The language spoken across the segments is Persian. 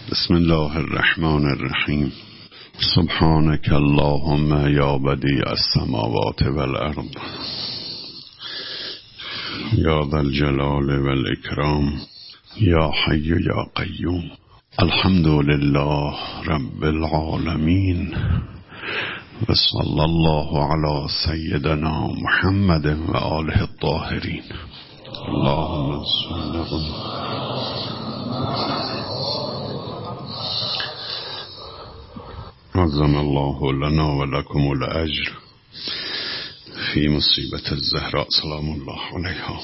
بسم الله الرحمن الرحیم. سبحانك اللهم یا بدیع السماوات والارض یا ذا الجلال والاکرام یا حی یا قیوم. الحمد لله رب العالمین و صلی الله علی سیدنا محمد و آله الطاهرین. اللهم صل عظم الله لنا ولكم الأجر في مصیبت الزهراء سلام الله علیها.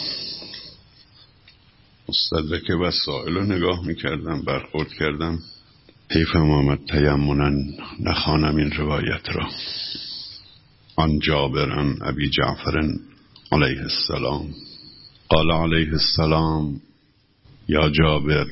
مستدرک وسائل رو نگاه میکردم، برخورد کردم، حیفم آمد تیمنا نخوانم این روایت را. عن جابر عن ابی جعفر علیه السلام قال علیه السلام یا جابر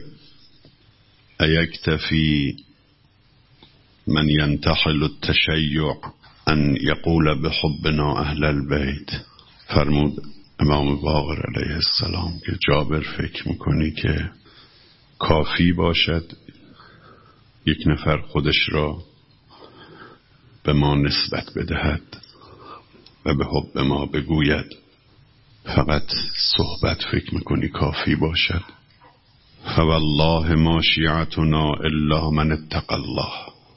ایکتفی من ينتحل التشیع ان یقول بحبنا اهل البیت. فرمود امام باقر علیه السلام که جابر فکر میکنی که کافی باشد یک نفر خودش را به ما نسبت بدهد و به حب ما بگوید؟ فقط صحبت فکر میکنی کافی باشد؟ فوالله ما شیعتنا الا من اتقى الله.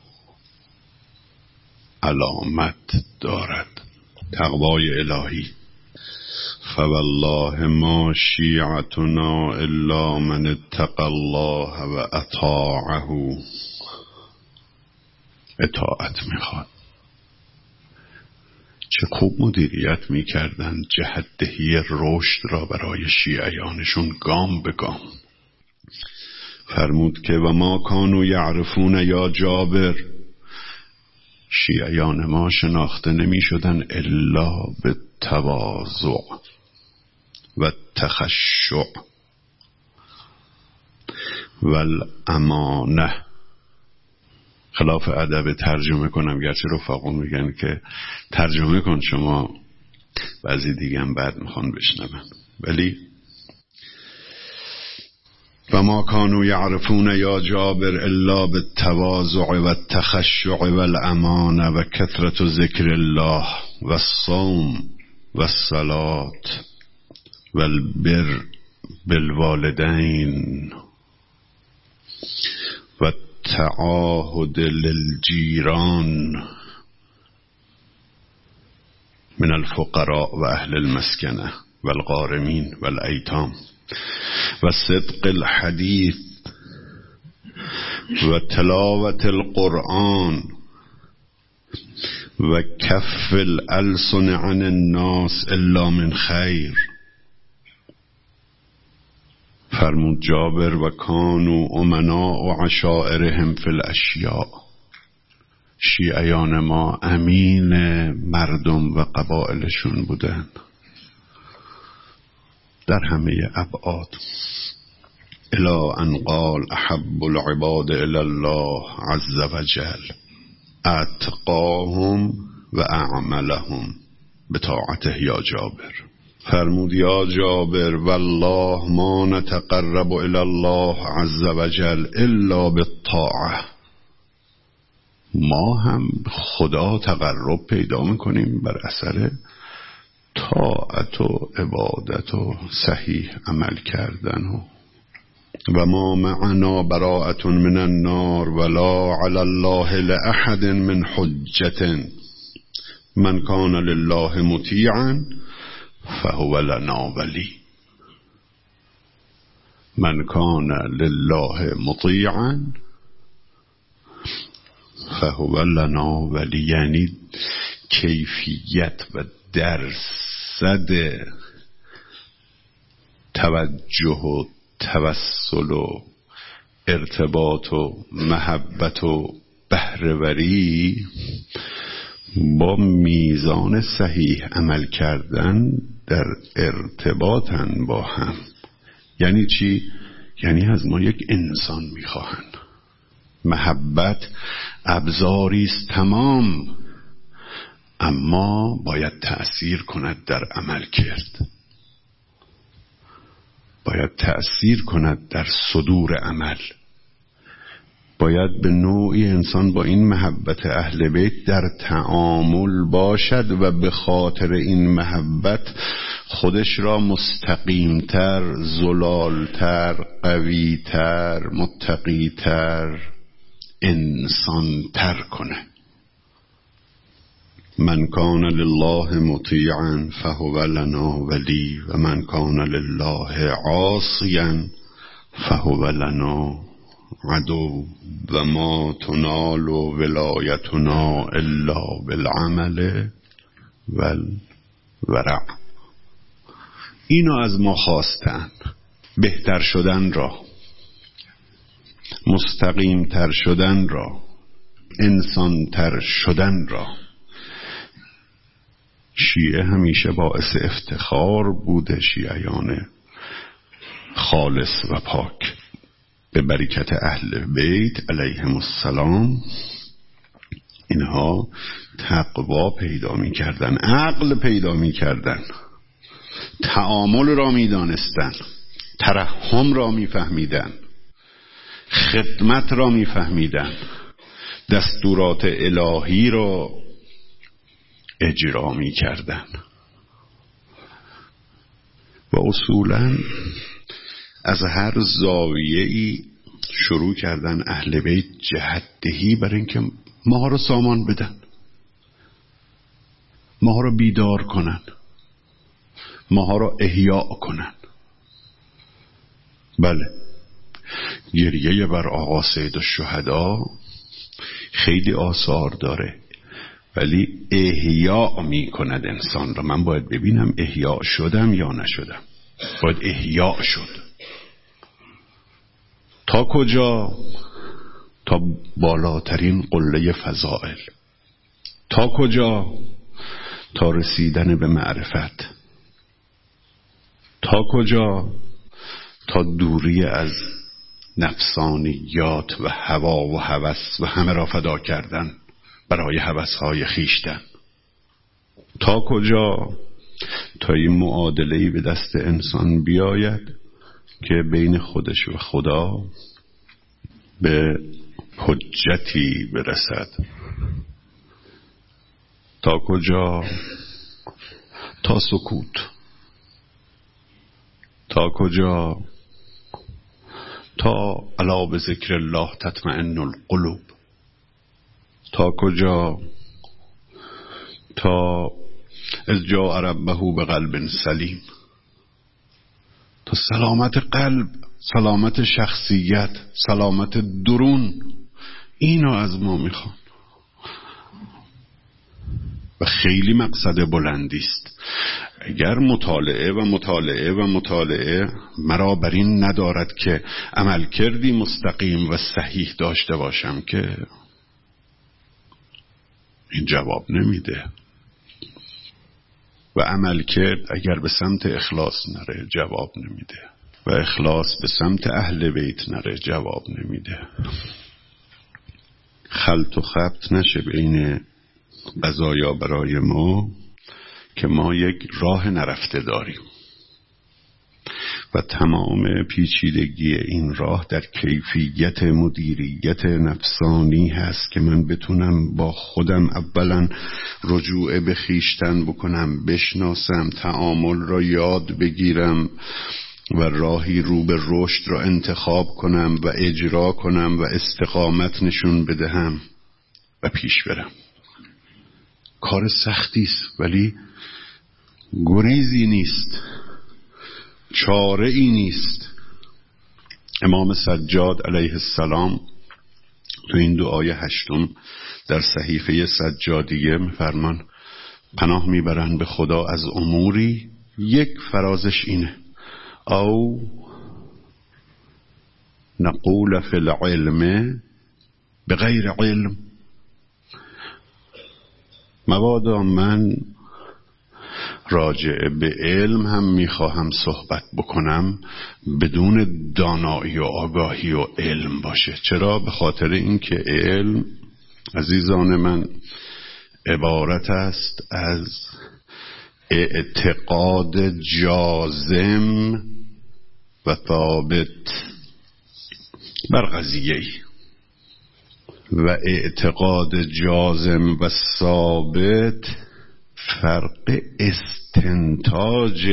علامت دارد تقوای الهی. فوالله ما شیعتنا الا من اتقى الله و اطاعه. اطاعت میخواد. چه خوب مدیریت میکردن جهتدهی رشد را برای شیعیانشون گام به گام. فرمود که و ما کانوا یعرفون یا جابر، شیعیان ما شناخته نمی شدن الا به تواضع و تخشع و الامانه. خلاف ادب ترجمه کنم، گرچه رفقا میگن که ترجمه کن شما، بعضی دیگه هم بعد میخوان بشنون، ولی و ما کانوا یعرفون یا جابر الا بالتواضع و التخشع و الامانه و کثرت ذکر الله و الصوم و الصلاة و البر بالوالدین و التعاهد للجیران من الفقراء و اهل المسکنه و الغارمین و الایتام و صدق الحدیث و تلاوت القرآن و کف الالسن عن الناس الا من خیر. فرمود جابر و کانوا امناء عشائرهم فی الاشیاء. شیعیان ما امین مردم و قبائلشون بودن در همه ابعاد. الی ان قال احب العباد الی الله عز وجل اتقاهم و اعملهم بطاعته یا جابر. فرمود یا جابر والله ما نتقرب الی الله عز وجل الا بالطاعه. ما هم خدا تقرب پیدا میکنیم بر اثر طاعت و عبادت و صحیح عمل کردن. و ما معنا براءة من النار ولا علی الله لأحد من حجة من کان لله مطیعا فهو لنا ولی. من کان لله مطیعا فهو لنا ولی، یعنی کیفیت و درصد توجه و توسل و ارتباط و محبت و بهره‌وری با میزان صحیح عمل کردن در ارتباطن با هم. یعنی چی؟ یعنی از ما یک انسان میخواهن. محبت ابزاری است تمام، اما باید تأثیر کند در عمل کرد، باید تأثیر کند در صدور عمل. باید به نوعی انسان با این محبت اهل بیت در تعامل باشد و به خاطر این محبت خودش را مستقیمتر، زلالتر، قویتر، متقیتر، انسانتر کنه. من کان لله مطیعا فهو لنا ولی و من کان لله عاصیا فهو لنا عدو و ما تنال ولایتنا الا بالعمل والورع. اینو از ما خواستن، بهتر شدن را، مستقیمتر شدن را، انسانتر شدن را. شیعه همیشه باعث افتخار بوده، شیعیان خالص و پاک، به برکت اهل بیت علیهم السلام. اینها تقوا پیدا می کردن، عقل پیدا می کردن، تعامل را می دانستن، ترحم را می فهمیدن، خدمت را می فهمیدن، دستورات الهی را اجرا می کردن. و اصولاً از هر زاویه‌ای شروع کردن اهل بیت جهت‌دهی برای اینکه ماها رو سامان بدن، ماها رو بیدار کنن، ماها رو احیاء کنن. بله، گریه بر آقا سید الشهدا خیلی آثار داره، ولی احیاء می کند انسان را. من باید ببینم احیاء شدم یا نشدم. باید احیاء شد. تا کجا؟ تا بالاترین قله فضائل. تا کجا؟ تا رسیدن به معرفت. تا کجا؟ تا دوری از نفسانیات و هوا و هوس و همه را فدا کردن برای هوس‌های خیشتن. تا کجا؟ تا این معادله‌ای به دست انسان بیاید که بین خودش و خدا به حجتی برسد. تا کجا؟ تا سکوت. تا کجا؟ تا الا بذکر الله تطمئن القلوب. تا کجا؟ تا اذ جاء ربه بقلب سلیم. تا سلامت قلب، سلامت شخصیت، سلامت درون. اینو از ما میخوان و خیلی مقصد بلندی است. اگر مطالعه و مطالعه و مطالعه مرا بر این ندارد که عمل کردی مستقیم و صحیح داشته باشم، که این جواب نمیده. و عمل کرد اگر به سمت اخلاص نره جواب نمیده، و اخلاص به سمت اهل بیت نره جواب نمیده. خلط و خبط نشه بین قضایا برای ما که ما یک راه نرفته داریم و تمام پیچیدگی این راه در کیفیت مدیریت نفسانی هست که من بتونم با خودم اولا رجوع به خویشتن بکنم، بشناسم، تعامل را یاد بگیرم و راهی رو به رشد را انتخاب کنم و اجرا کنم و استقامت نشون بدهم و پیش برم. کار سختی است، ولی گریزی نیست، چاره ای نیست. امام سجاد علیه السلام تو این دعای 8 در صحیفه سجادیه میفرمان پناه میبرن به خدا از اموری، یک فرازش اینه: او نقول فی العلم بغیر علم. مبادا من راجع به علم هم میخواهم صحبت بکنم بدون دانایی و آگاهی و علم باشه. چرا؟ به خاطر اینکه علم عزیزان من عبارت است از اعتقاد جازم و ثابت بر قضیه‌ای. و اعتقاد جازم و ثابت فرق استنتاج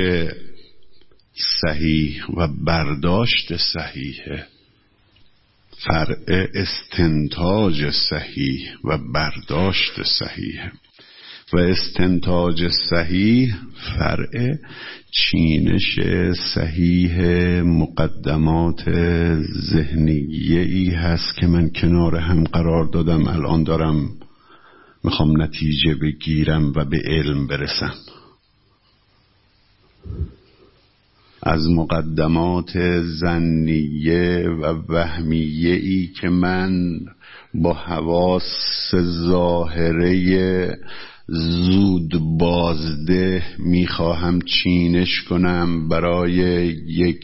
صحیح و برداشت صحیحه. فرق استنتاج صحیح و برداشت صحیح و استنتاج صحیح فرق چینش صحیح مقدمات ذهنیه ای هست که من کنار هم قرار دادم، الان دارم میخوام نتیجه بگیرم و به علم برسم، از مقدمات ظنیه و وهمیه ای که من با حواس ظاهره زود بازده میخواهم چینش کنم برای یک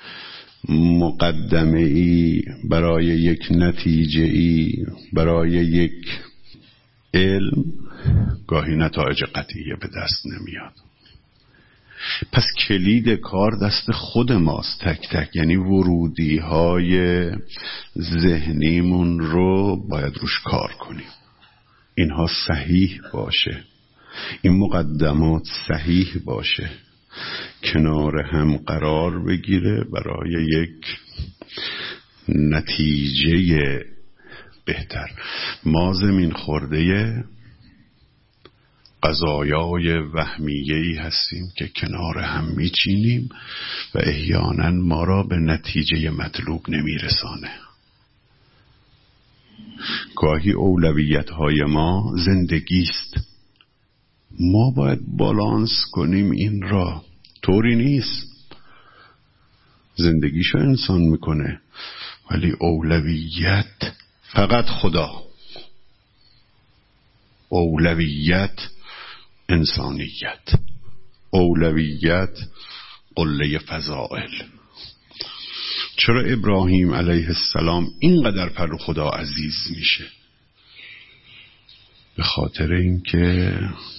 مقدمه ای، برای یک نتیجه ای، برای یک علم، گاهی نتایج قطعیه به دست نمیاد. پس کلید کار دست خود ماست، تک تک، یعنی ورودی های ذهنیمون رو باید روش کار کنیم، اینها صحیح باشه، این مقدمات صحیح باشه، کنار هم قرار بگیره برای یک نتیجه بهتر. ما زمین خورده قضایای وهمیه‌ای هستیم که کنار هم میچینیم و احیانا ما را به نتیجه مطلوب نمیرسانه. گاهی اولویت‌های ما زندگیست، ما باید بالانس کنیم این را. طوری نیست زندگیشو انسان میکنه ولی اولویت فقط خدا، اولویت انسانیت، اولویت قله فضائل. چرا ابراهیم علیه السلام اینقدر پر خدا عزیز میشه؟ به خاطر اینکه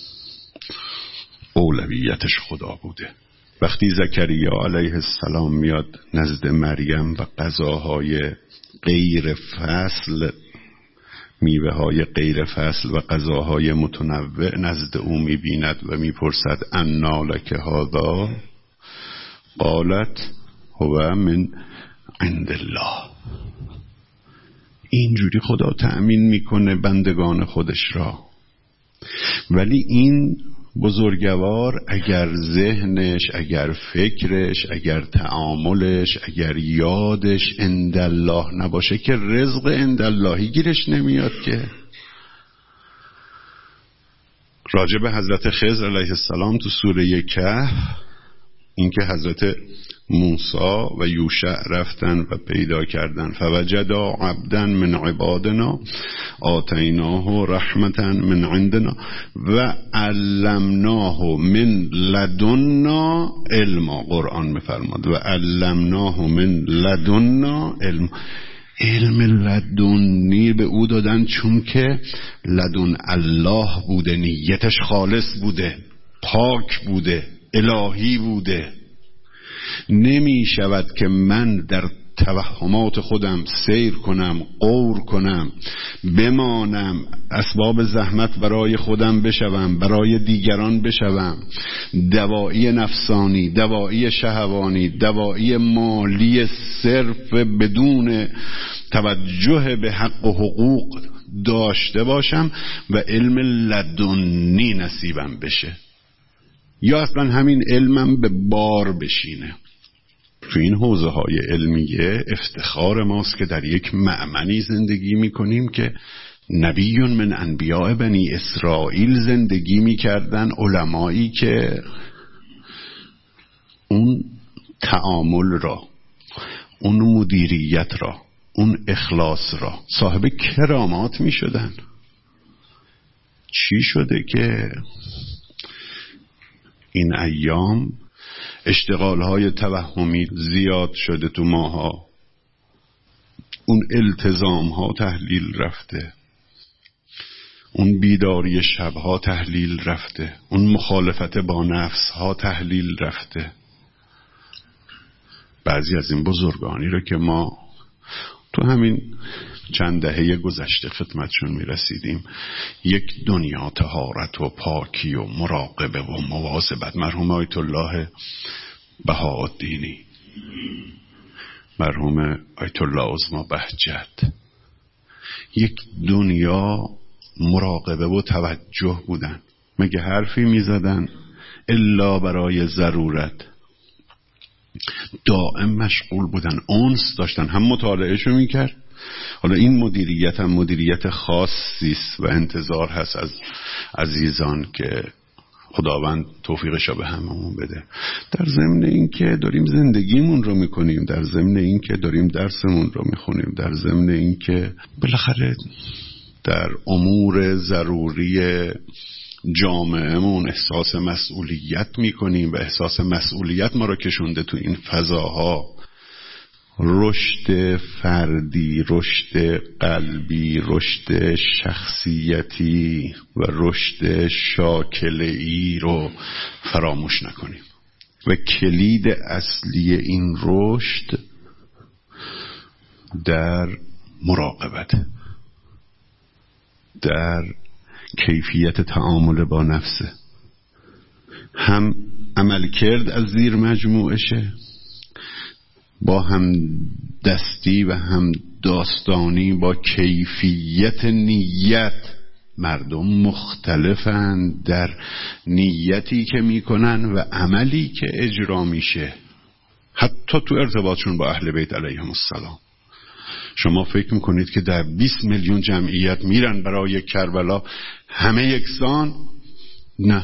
اولویتش خدا بوده. وقتی زکریا علیه السلام میاد نزد مریم و غذاهای غیر فصل، میوه های غیر فصل و غذاهای متنوع نزد او میبیند و میپرسد انا لک هذا، قالت هو من عند الله. اینجوری خدا تأمین میکنه بندگان خودش را. ولی این بزرگوار اگر ذهنش، اگر فکرش، اگر تعاملش، اگر یادش عند الله نباشه که رزق عند اللهی گیرش نمیاد. که راجع به حضرت خضر علیه السلام تو سوره کهف، اینکه حضرت موسی و یوشع رفتن و پیدا کردن فوجدا عبدا من عبادنا آتیناه رحمتا من عندنا و علمناه من لدنا علما. قرآن میفرماد و علمناه من لدنا علم. علم لدنی به او دادن چون که لدن الله بوده، نیتش خالص بوده، پاک بوده، الهی بوده. نمی شود که من در توهمات خودم سیر کنم، غور کنم، بمانم، اسباب زحمت برای خودم بشوم، برای دیگران بشوم، دوایی نفسانی، دوایی شهوانی، دوایی مالی صرف بدون توجه به حق و حقوق داشته باشم و علم لدنی نصیبم بشه، یا اصلا همین علمم به بار بشینه. تو این حوزه های علمیه افتخار ماست که در یک مأمنی زندگی میکنیم که نبی من انبیاء بنی اسرائیل زندگی میکردن، علمایی که اون تعامل را، اون مدیریت را، اون اخلاص را صاحب کرامات میشدن. چی شده که این ایام اشتغال‌های توهمی زیاد شده تو ماها، اون التزام‌ها تحلیل رفته، اون بیداری شب‌ها تحلیل رفته، اون مخالفت با نفس‌ها تحلیل رفته. بعضی از این بزرگانی رو که ما تو همین چند دهه گذشته خدمتشون میرسیدیم، یک دنیا طهارت و پاکی و مراقبه و مواظبت. مرحوم آیت الله بهاءالدینی، مرحوم آیت الله عظما بهجت، یک دنیا مراقبه و توجه بودن. مگه حرفی میزدن الا برای ضرورت؟ دائم مشغول بودن، انس داشتن، هم مطالعهشو میکرد. حالا این مدیریت هم مدیریت خاصی است و انتظار هست از عزیزان که خداوند توفیقشو به هممون بده. در ضمن این که داریم زندگیمون رو میکنیم، در ضمن این که داریم درسمون رو میخونیم، در ضمن این که بالاخره در امور ضروری جامعهمون احساس مسئولیت میکنیم و احساس مسئولیت ما رو کشونده تو این فضاها. رشد فردی، رشد قلبی، رشد شخصیتی و رشد شاکله‌ای رو فراموش نکنیم و کلید اصلی این رشد در مراقبت، در کیفیت تعامل با نفسه. هم عملکرد از زیر مجموعشه، با هم دستی و هم داستانی، با کیفیت نیت. مردم مختلفند در نیتی که میکنن و عملی که اجرا میشه، حتی تو ارتباطشون با اهل بیت علیهم السلام. شما فکر میکنید که در 20 میلیون جمعیت میرن برای کربلا همه یکسان؟ نه،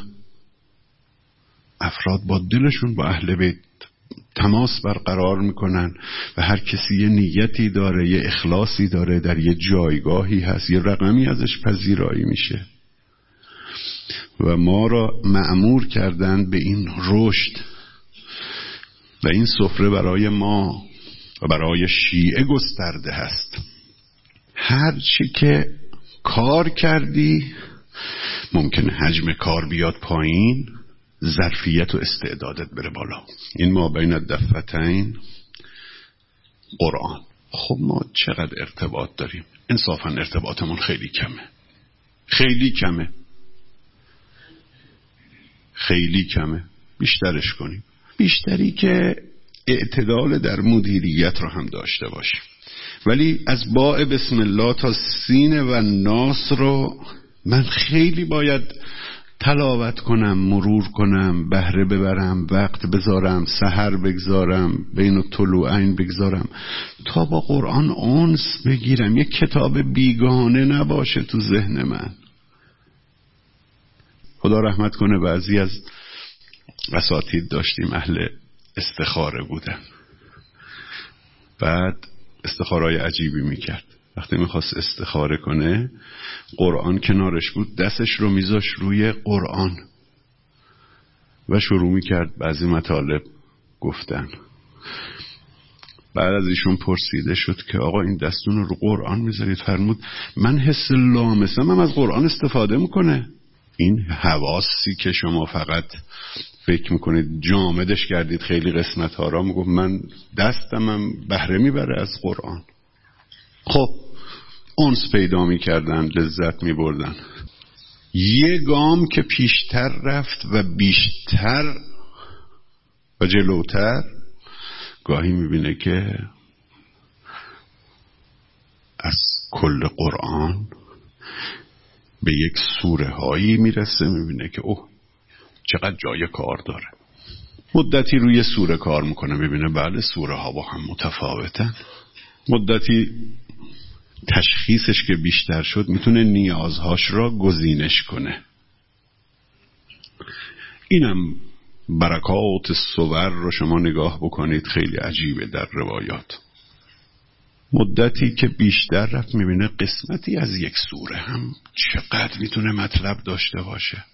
افراد با دلشون با اهل بیت تماس برقرار میکنن و هر کسی یه نیتی داره، یه اخلاصی داره، در یه جایگاهی هست، یه رقمی ازش پذیرایی میشه. و ما را مأمور کردن به این رشد و این سفره برای ما و برای شیعه گسترده هست. هر چی که کار کردی ممکنه حجم کار بیاد پایین، ظرفیت و استعدادت بره بالا. این ما بین الدفتین قرآن. خب ما چقدر ارتباط داریم؟ انصافا ارتباطمون خیلی کمه، خیلی کمه، خیلی کمه. بیشترش کنیم، بیشتری که اعتدال در مدیریت رو هم داشته باشیم. ولی از باء بسم الله تا سین و ناس رو من خیلی باید تلاوت کنم، مرور کنم، بهره ببرم، وقت بذارم، سحر بگذارم، بین الطلوعین بگذارم تا با قرآن انس بگیرم. یک کتاب بیگانه نباشه تو ذهن من. خدا رحمت کنه، بعضی از اساتید داشتیم اهل استخاره بودن، بعد استخارهای عجیبی میکرد. وقتی میخواست استخاره کنه قرآن کنارش بود، دستش رو میذاش روی قرآن و شروع میکرد بعضی مطالب گفتن. بعد از ایشون پرسیده شد که آقا این دستون رو قرآن میذارید؟ فرمود من حس لامسم هم از قرآن استفاده میکنه. این حواسی که شما فقط فکر میکنید جامدش کردید خیلی قسمت ها را، میگم من دستم هم بهره میبره از قرآن. خب انس پیدا میکردن، لذت میبردن. یه گام که پیشتر رفت و بیشتر و جلوتر، گاهی میبینه که از کل قرآن به یک سوره هایی میرسه، میبینه که اوه چقدر جای کار داره. مدتی روی سوره کار میکنه، ببینه بله سوره ها با هم متفاوتن. مدتی تشخیصش که بیشتر شد، میتونه نیازهاش را گزینش کنه. اینم برکات صور رو شما نگاه بکنید، خیلی عجیبه در روایات. مدتی که بیشتر رفت، میبینه قسمتی از یک سوره هم چقدر میتونه مطلب داشته باشه.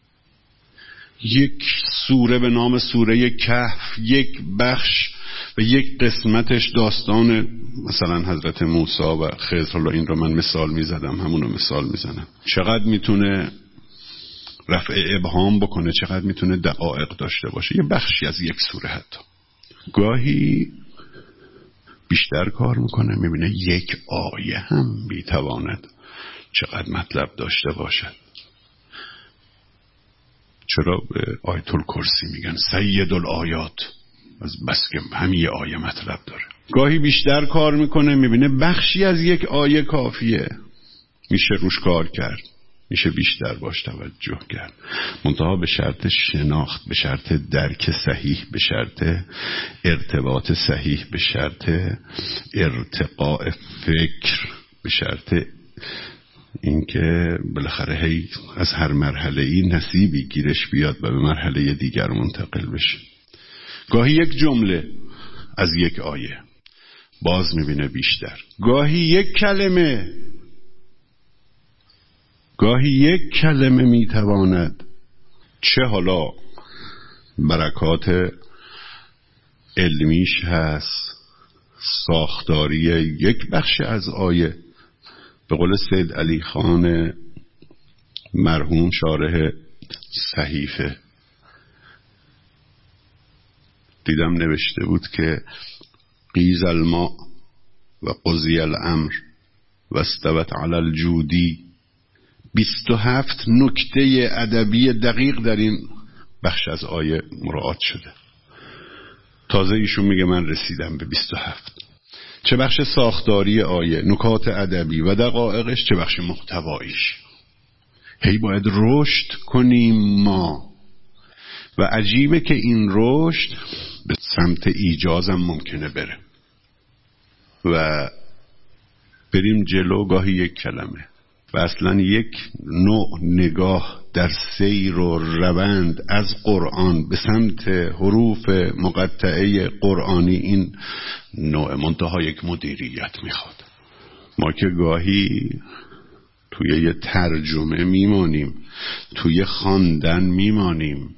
یک سوره به نام سوره کهف، یک بخش و یک قسمتش داستان مثلا حضرت موسی و خضر. حالا این رو من مثال میزدم، همونو مثال میزنم. چقدر میتونه رفع ابهام بکنه، چقدر میتونه دقایق داشته باشه، یه بخشی از یک سوره. حتی گاهی بیشتر کار میکنه میبینه یک آیه هم میتواند چقدر مطلب داشته باشد. چرا به آیت الکرسی میگن سید الآیات؟ از بس که همین آیه مطلب داره. گاهی بیشتر کار میکنه میبینه بخشی از یک آیه کافیه، میشه روش کار کرد، میشه بیشتر باش توجه کرد، منتها به شرط شناخت، به شرط درک صحیح، به شرط ارتباط صحیح، به شرط ارتقاء فکر، به شرط اینکه بالاخره هی از هر مرحله‌ای نصیبی گیرش بیاد و به مرحله دیگر منتقل بشه. گاهی یک جمله از یک آیه باز میبینه بیشتر، گاهی یک کلمه میتواند، چه حالا برکات علمیش هست، ساختاری یک بخش از آیه. به قول سید علی خان مرحوم شارح صحیفه دیدم نوشته بود که قیز الماء و قضی الامر و استوت علی الجودی، 27 نکته ادبی دقیق در این بخش از آیه مراعات شده. تازه ایشون میگه من رسیدم به 27. چه بخش ساختاری آیه، نکات ادبی و دقایقش، چه بخش محتواییش. هی باید رشد کنیم ما، و عجیبه که این رشد به سمت ایجازم ممکنه بره و بریم جلو. گاهی یک کلمه و اصلا یک نوع نگاه در سیر و روند از قرآن به سمت حروف مقطعه قرآنی، این نوع منتها یک مدیریت میخواد. ما که گاهی توی یه ترجمه میمانیم، توی خواندن میمانیم،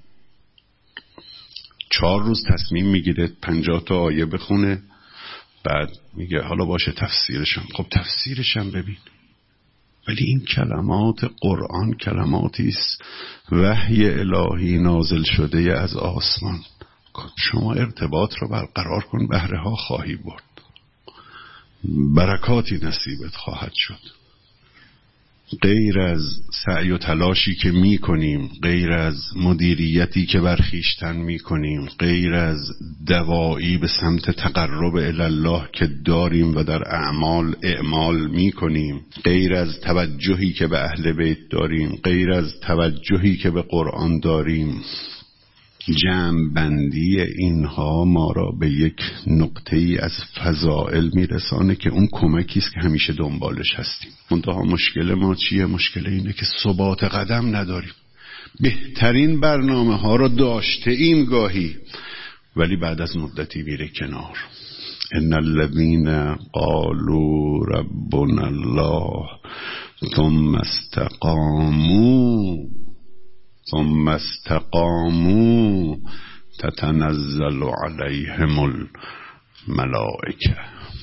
4 روز تصمیم میگیره 50 تا آیه بخونه، بعد میگه حالا باشه تفسیرشم. خب تفسیرشم ببین. ولی این کلمات قرآن کلماتی است وحی الهی نازل شده از آسمان. شما ارتباط رو برقرار کن، بهره ها خواهی برد، برکاتی نصیبت خواهد شد. غیر از سعی و تلاشی که می کنیم، غیر از مدیریتی که برخیشتن می کنیم، غیر از دوایی به سمت تقرب الله که داریم و در اعمال می کنیم، غیر از توجهی که به اهل بیت داریم، غیر از توجهی که به قرآن داریم، جمع بندی اینها ما را به یک نقطه ای از فضائل میرسانه که اون کمکی است که همیشه دنبالش هستیم. منتها مشکل ما چیه؟ مشکل اینه که ثبات قدم نداریم. بهترین برنامه ها رو داشته ایم گاهی، ولی بعد از مدتی میره کنار. ان الذين قالوا ربنا الله ثم استقاموا تتنزل عليهم الملائكه.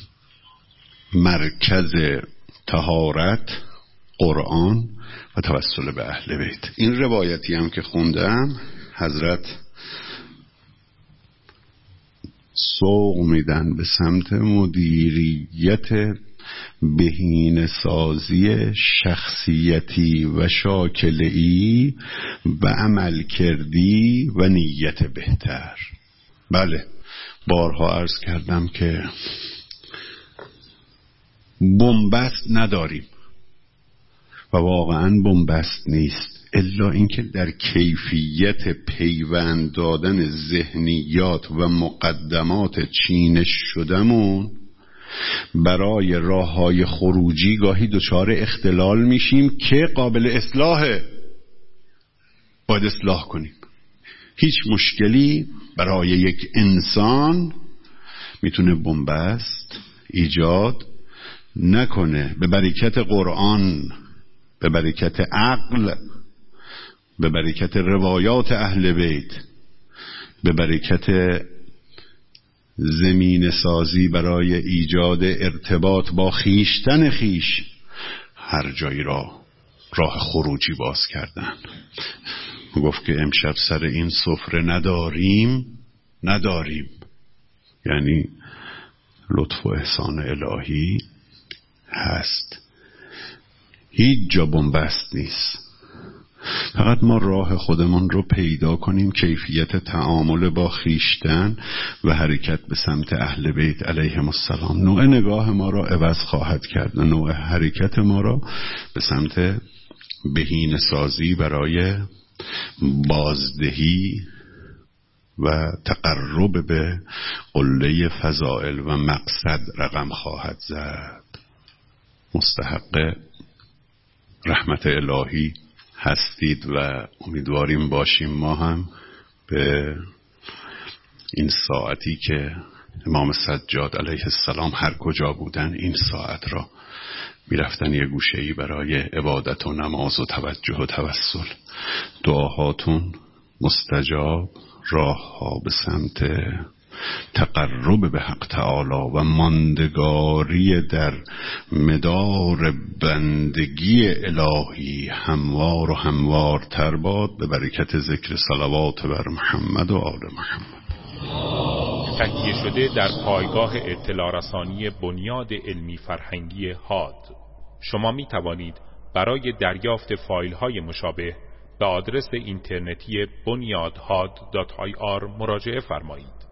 مرکز طهارت قرآن و توسل به اهل بیت. این روایتی هم که خوندم حضرت سوق میدن به سمت مدیریت بهینه سازی شخصیتی و شاکله‌ای و عمل کردی و نیت بهتر. بله، بارها عرض کردم که بنبست نداریم و واقعا بنبست نیست، الا اینکه در کیفیت پیوند دادن ذهنیات و مقدمات چینش شدمون برای راه‌های خروجی گاهی دچار اختلال میشیم که قابل اصلاحه. باید اصلاح کنیم. هیچ مشکلی برای یک انسان میتونه بنبست ایجاد نکنه. به برکت قرآن، به برکت عقل، به برکت روایات اهل بیت، به برکت زمین سازی برای ایجاد ارتباط با خیشتن خیش، هر جایی را راه خروجی باز کردن. گفت که امشب سر این سفره نداریم، یعنی لطف و احسان الهی هست. هیچ جا بنبست نیست. فقط ما راه خودمون رو پیدا کنیم، کیفیت تعامل با خویشتن و حرکت به سمت اهل بیت علیهم السلام نوع نگاه ما را عوض خواهد کرد و نوع حرکت ما را به سمت بهینه سازی برای بازدهی و تقرب به قله فضائل و مقصد رقم خواهد زد. مستحق رحمت الهی هستید و امیدواریم باشیم ما هم به این ساعتی که امام سجاد علیه السلام هر کجا بودن این ساعت را میرفتن یه گوشه‌ای برای عبادت و نماز و توجه و توسل. دعاهاتون مستجاب، راه ها به سمت تقرب به حق تعالی و ماندگاری در مدار بندگی الهی هموار و هموارتر باد به برکت ذکر صلوات بر محمد و آل محمد. تهیه شده در پایگاه اطلاع رسانی بنیاد علمی فرهنگی هاد. شما می توانید برای دریافت فایل های مشابه به آدرس اینترنتی bunyadhad.ir مراجعه فرمایید.